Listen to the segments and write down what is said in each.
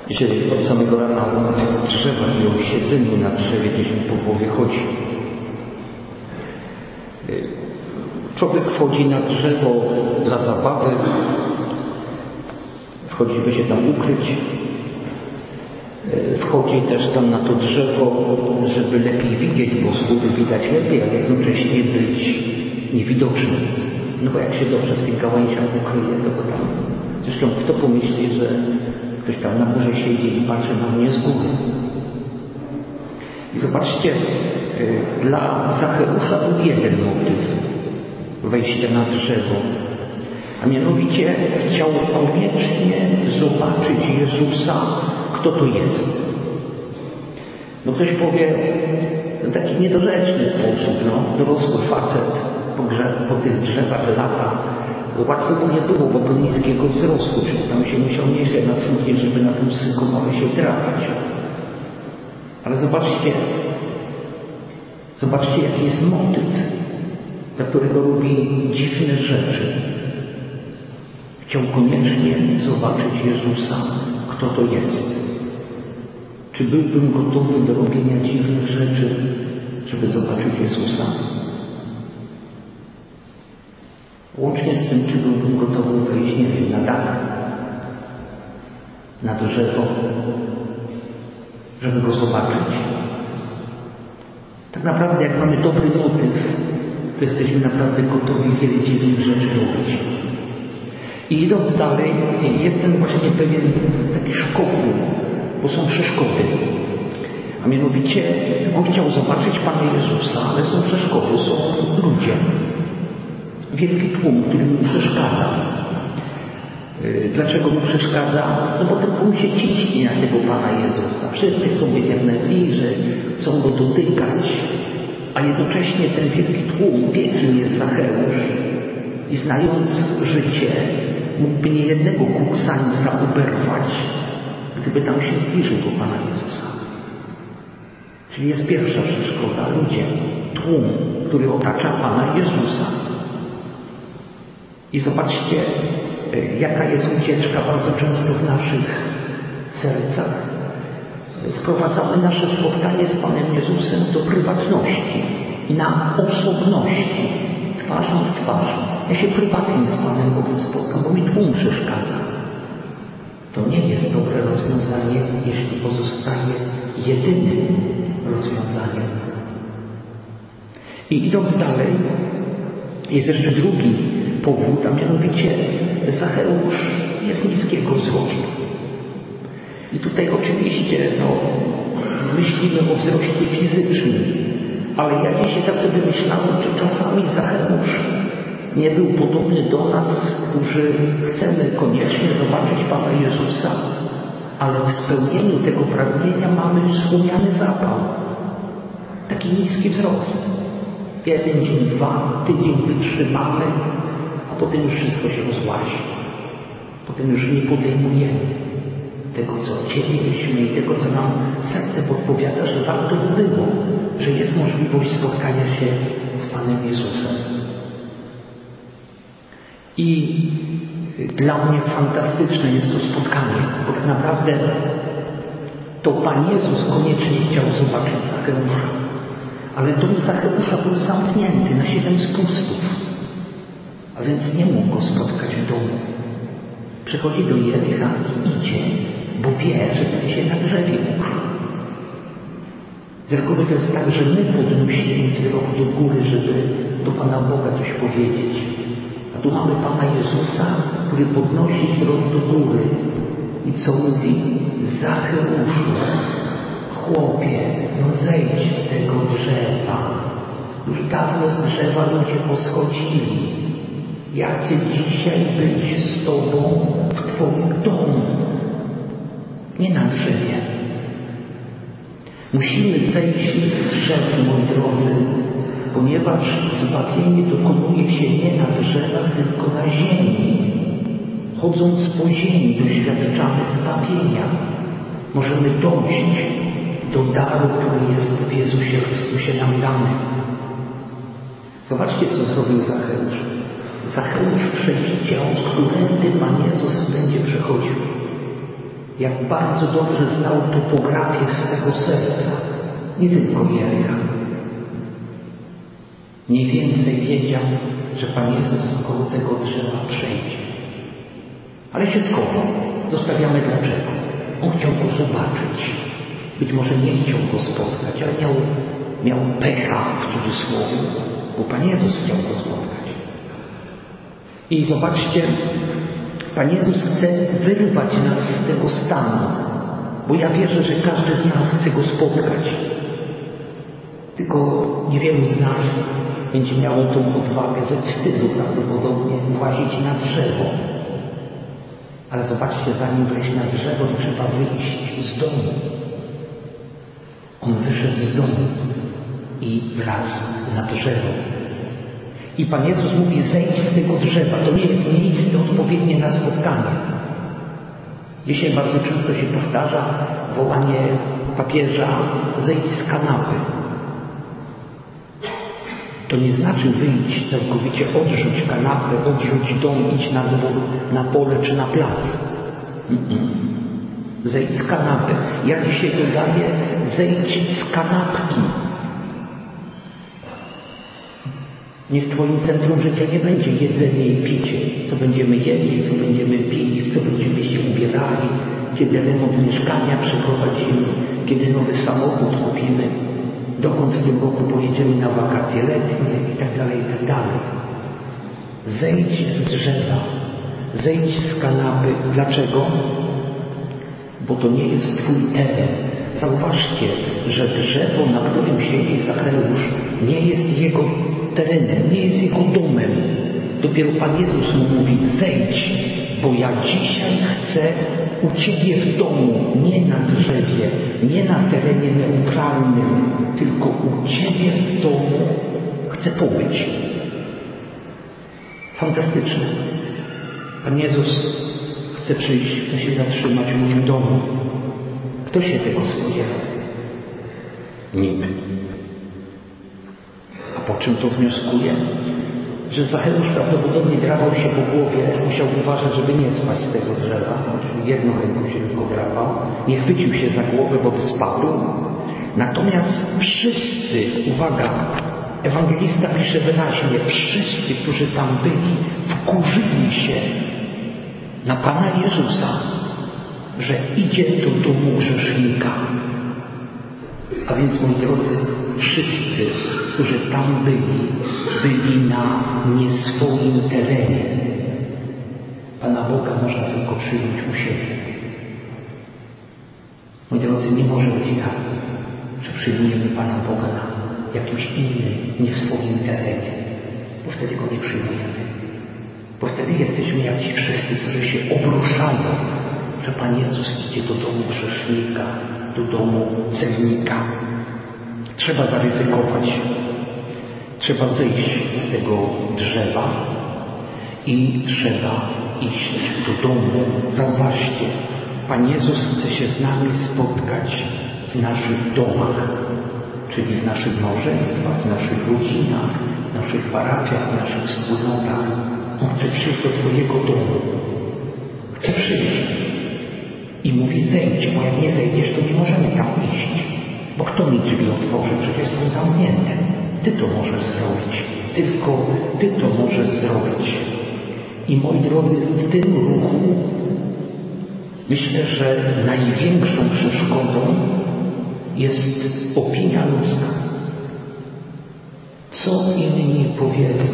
Dzisiaj od samego rana o tych drzewach i o siedzeniu na drzewie gdzieś mi po głowie chodzi. Człowiek wchodzi na drzewo dla zabawy, wchodzi, by się tam ukryć, wchodzi też tam na to drzewo, żeby lepiej widzieć, bo z góry widać lepiej, a jednocześnie być niewidocznym. No bo jak się dobrze w tych gałęziach ukryje, to go tam... Zresztą kto pomyśli, że ktoś tam na górze siedzi i patrzy na mnie z góry. I zobaczcie, dla Zacheusza był jeden motyw wejścia na drzewo, a mianowicie chciał koniecznie zobaczyć Jezusa, kto to jest. No ktoś powie, w taki niedorzeczny sposób, dorosły facet po tych drzewach lata, łatwo mu nie było, bo był niskiego wzrostu, czyli tam się musiał nieźle natrudnić, żeby na tym sykomorze się trafić. Ale zobaczcie jaki jest motyw, dla którego robi dziwne rzeczy. Chciał koniecznie zobaczyć Jezusa, kto to jest. Czy byłbym gotowy do robienia dziwnych rzeczy, żeby zobaczyć Jezusa? Łącznie z tym, czy byłbym gotowy wejść, nie wiem, na dach, na drzewo, żeby go zobaczyć. Tak naprawdę, jak mamy dobry motyw, to jesteśmy naprawdę gotowi wiele dziwnych rzeczy robić. I idąc dalej, jest ten właśnie pewien taki szkopu, bo są przeszkody. A mianowicie, on chciał zobaczyć Pana Jezusa, ale są przeszkody, są ludzie. Wielki tłum, który mu przeszkadza. Dlaczego mu przeszkadza? No bo ten tłum się ciśnie na tego Pana Jezusa. Wszyscy chcą być jak najbliżej, chcą go dotykać, a jednocześnie ten wielki tłum wie, kim jest Zacheusz i znając życie, mógłby niejednego kuksańca uberwać, gdyby tam się zbliżył do Pana Jezusa. Czyli jest pierwsza przeszkoda, ludzie, tłum, który otacza Pana Jezusa. I zobaczcie, jaka jest ucieczka bardzo często w naszych sercach. Sprowadzamy nasze spotkanie z Panem Jezusem do prywatności, na osobności, twarzą w twarz. Ja się prywatnie z Panem Bogiem spotkam, bo mi tłum przeszkadza. To nie jest dobre rozwiązanie, jeśli pozostaje jedynym rozwiązaniem. I idąc dalej, jest jeszcze drugi powód, a mianowicie Zacheusz jest niskiego wzrostu. I tutaj oczywiście myślimy o wzroście fizycznym, ale ja dzisiaj tak sobie myślałem, że czasami Zacheusz nie był podobny do nas, którzy chcemy koniecznie zobaczyć Pana Jezusa, ale w spełnieniu tego pragnienia mamy stłumiony zapał. Taki niski wzrost. Jeden dzień, 2, tydzień wytrzymamy, a potem już wszystko się rozłazi. Potem już nie podejmujemy tego, co chcielibyśmy i tego, co nam serce podpowiada, że warto by było, że jest możliwość spotkania się z Panem Jezusem. I dla mnie fantastyczne jest to spotkanie, bo tak naprawdę to Pan Jezus koniecznie chciał zobaczyć Zacheusza, ale dom Zacheusza był zamknięty na 7 spustów, a więc nie mógł go spotkać w domu. Przychodzi do Jericha i idzie, bo wie, że ten się na drzewie ukrył. Z reguły to jest tak, że my podnosimy wzrok do góry, żeby do Pana Boga coś powiedzieć. A tu mamy Pana Jezusa, który podnosi wzrok do góry. I co mówi? Zacheuszu, chłopie, zejdź z tego drzewa. Już dawno z drzewa ludzie poschodzili. Ja chcę dzisiaj być z Tobą w Twoim domu, nie na drzewie. Musimy zejść z drzew, moi drodzy, ponieważ zbawienie dokonuje się nie na drzewach, tylko na ziemi. Chodząc po ziemi doświadczamy zbawienia. Możemy dojść do daru, który jest w Jezusie Chrystusie nam dany. Zobaczcie, co zrobił Zacheusz. Zacheusz przewidział, którędy Pan Jezus będzie przechodził. Jak bardzo dobrze znał topografię swego serca, nie tylko Jericha. Mniej więcej wiedział, że Pan Jezus koło tego drzewa przejdzie. Ale się schował. Zostawiamy dlaczego. On chciał go zobaczyć. Być może nie chciał go spotkać, ale miał pecha w cudzysłowie, bo Pan Jezus chciał go spotkać. I zobaczcie, Pan Jezus chce wyrwać nas z tego stanu, bo ja wierzę, że każdy z nas chce go spotkać. Tylko niewielu z nas będzie miało tą odwagę ze wstydu prawdopodobnie włazić na drzewo. Ale zobaczcie, zanim wejść na drzewo, to trzeba wyjść z domu. On wyszedł z domu i wlazł na drzewo. I Pan Jezus mówi: zejdź z tego drzewa. To nie jest miejsce odpowiednie na spotkanie. Dzisiaj bardzo często się powtarza wołanie papieża: zejdź z kanapy. To nie znaczy wyjdź całkowicie, odrzuć kanapę, odrzuć dom, idź na dwór, na pole czy na plac. Zejdź z kanapy. Ja dzisiaj dodaję: zejdź z kanapki. Niech Twoim centrum życia nie będzie jedzenie i picie. Co będziemy jedli, co będziemy pili, w co będziemy się ubierali, kiedy remont mieszkania przeprowadzimy, kiedy nowy samochód kupimy, dokąd w tym roku pojedziemy na wakacje letnie i tak dalej, i tak dalej. Zejdź z drzewa, zejdź z kanapy. Dlaczego? Bo to nie jest Twój teren. Zauważcie, że drzewo, na którym siedzi Zacheusz, nie jest jego terenem, nie jest jego domem. Dopiero Pan Jezus mu mówi: zejdź, bo ja dzisiaj chcę u Ciebie w domu, nie na drzewie, nie na terenie neutralnym, tylko u Ciebie w domu chcę pobyć. Fantastyczne. Pan Jezus chce przyjść, chce się zatrzymać w moim domu. Kto się tego spodziewał? Nikt. A po czym to wnioskuje? Że Zacheusz prawdopodobnie drapał się po głowie, musiał uważać, żeby nie spać z tego drzewa. Czyli jedną ręką się tylko drapał. Nie chwycił się za głowę, bo by spadł. Natomiast wszyscy, uwaga, ewangelista pisze wyraźnie, wszyscy, którzy tam byli, wkurzyli się na Pana Jezusa, że idzie do domu grzesznika. A więc, moi drodzy, wszyscy, którzy tam byli na nie swoim terenie. Pana Boga można tylko przyjąć u siebie. Moi drodzy, nie może być tak, że przyjmujemy Pana Boga na jakimś innym, nie swoim terenie, bo wtedy Go nie przyjmujemy. Bo wtedy jesteśmy jak ci wszyscy, którzy się obruszają, że Pan Jezus idzie do domu grzesznika, do domu celnika. Trzeba zaryzykować. Trzeba zejść z tego drzewa i trzeba iść do domu. Zauważcie, Pan Jezus chce się z nami spotkać w naszych domach, czyli w naszych małżeństwach, w naszych rodzinach, w naszych parafiach, w naszych wspólnotach. On chce przyjść do Twojego domu. Chce przyjść. I mówi: zejdź, bo jak nie zejdziesz, to nie możemy tam iść. Bo kto mi drzwi otworzy? Przecież są zamknięte. Ty to możesz zrobić. Tylko Ty to możesz zrobić. I moi drodzy, w tym ruchu myślę, że największą przeszkodą jest opinia ludzka. Co inni powiedzą?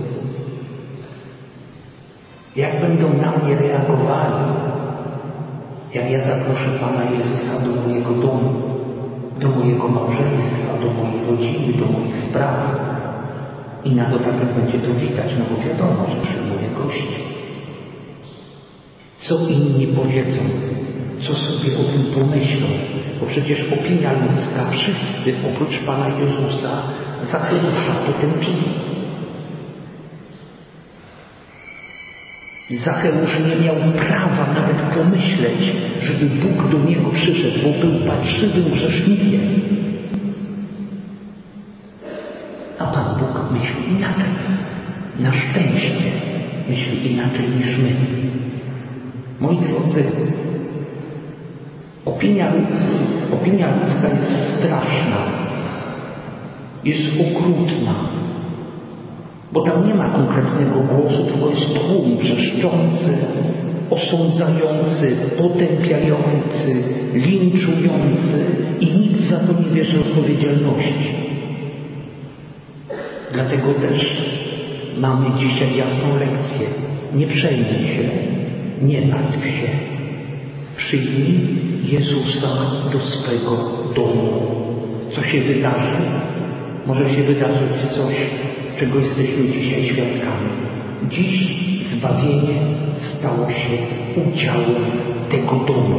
Jak będą na mnie reagowali, jak ja zaproszę Pana Jezusa do mojego domu, do mojego małżeństwa, do mojej rodziny, do moich spraw. I na dodatek będzie to widać, no bo wiadomo, że przyjmuję gości. Co inni powiedzą, co sobie o tym pomyślą, bo przecież opinia ludzka, wszyscy oprócz Pana Jezusa, Zacheusza potem czyni. Zacheusz nie miał prawa nawet pomyśleć, żeby Bóg do niego przyszedł, bo był patrzywym grzesznikiem. A Pan Bóg myśli inaczej. Na szczęście myśli inaczej niż my. Moi drodzy, Opinia ludzka jest straszna, jest okrutna, bo tam nie ma konkretnego głosu, tylko jest tłum wrzeszczący, osądzający, potępiający, linczujący i nikt za to nie bierze odpowiedzialności. Dlatego też mamy dzisiaj jasną lekcję. Nie przejmuj się, nie martw się. Przyjmij Jezusa do swego domu. Co się wydarzy? Może się wydarzyć coś, czego jesteśmy dzisiaj świadkami. Dziś zbawienie stało się udziałem tego domu.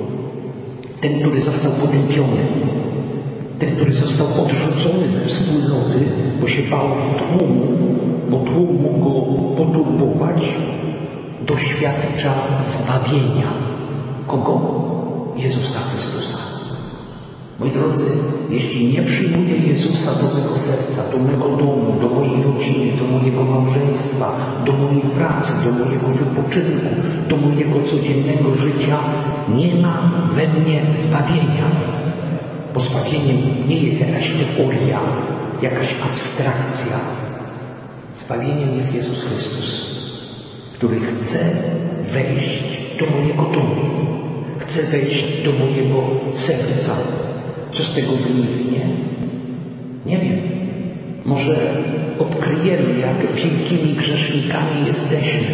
Ten, który został potępiony, ten, który został odrzucony ze wspólnoty, bo się bał tłumu, bo tłum mógł go poturbować, doświadcza zbawienia. Kogo? Jezusa Chrystusa. Moi drodzy, jeśli nie przyjmuję Jezusa do mego serca, do mego domu, do mojej rodziny, do mojego małżeństwa, do mojej pracy, do mojego wypoczynku, do mojego codziennego życia, nie ma we mnie zbawienia. Bo zbawieniem nie jest jakaś teoria, jakaś abstrakcja. Zbawieniem jest Jezus Chrystus, który chce wejść do mojego domu, chce wejść do mojego serca. Co z tego wyniknie? Nie wiem. Może odkryjemy, jak wielkimi grzesznikami jesteśmy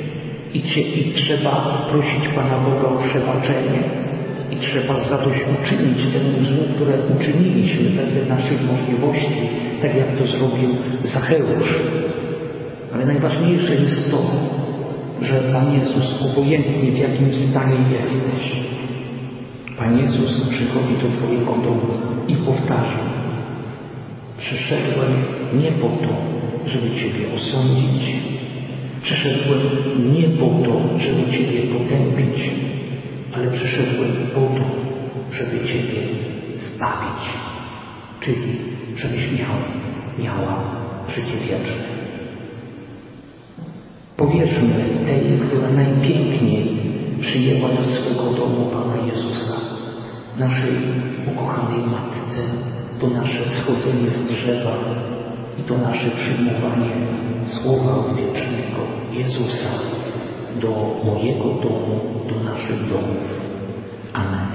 i trzeba prosić Pana Boga o przebaczenie i trzeba zadośćuczynić temu złu, które uczyniliśmy wedle naszych możliwości, tak jak to zrobił Zacheusz. Ale najważniejsze jest to, że Pan Jezus, obojętnie w jakim stanie jesteś, Pan Jezus przychodzi do Twojego domu i powtarza: przyszedłem nie po to, żeby Ciebie osądzić, przyszedłem nie po to, żeby Ciebie potępić, ale przyszedłem po to, żeby Ciebie zbawić, czyli żebyś miała życie wieczne. Powierzmy tej, która najpiękniej przyjęła do swego domu Pana Jezusa, naszej ukochanej Matce, to nasze schodzenie z drzewa i to nasze przyjmowanie Słowa odwiecznego Jezusa do mojego domu, do naszych domów. Amen.